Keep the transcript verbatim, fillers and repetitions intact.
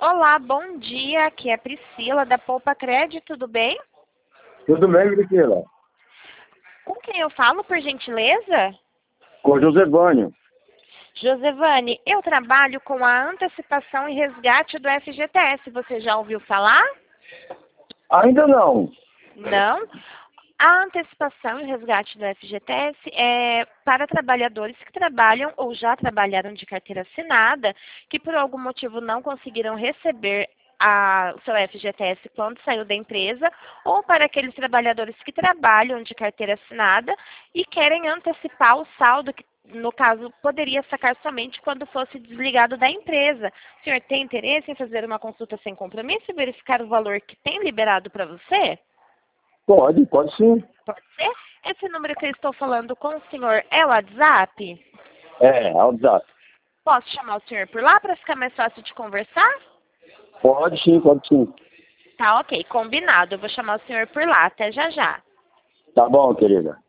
Olá, bom dia. Aqui é a Priscila da Poupa Crédito, tudo bem? Tudo bem, Priscila? Com quem eu falo, por gentileza? Com o Josevânio. Josevane, eu trabalho com a antecipação e resgate do F G T S. Você já ouviu falar? Ainda não. Não? A antecipação e resgate do F G T S é para trabalhadores que trabalham ou já trabalharam de carteira assinada, que por algum motivo não conseguiram receber a, o seu F G T S quando saiu da empresa, ou para aqueles trabalhadores que trabalham de carteira assinada e querem antecipar o saldo, que no caso poderia sacar somente quando fosse desligado da empresa. O senhor tem interesse em fazer uma consulta sem compromisso e verificar o valor que tem liberado para você? Pode, pode sim. Pode ser? Esse número que eu estou falando com o senhor é o WhatsApp? É, WhatsApp. Posso chamar o senhor por lá para ficar mais fácil de conversar? Pode sim, pode sim. Tá, ok, combinado. Eu vou chamar o senhor por lá. Até já já. Tá bom, querida.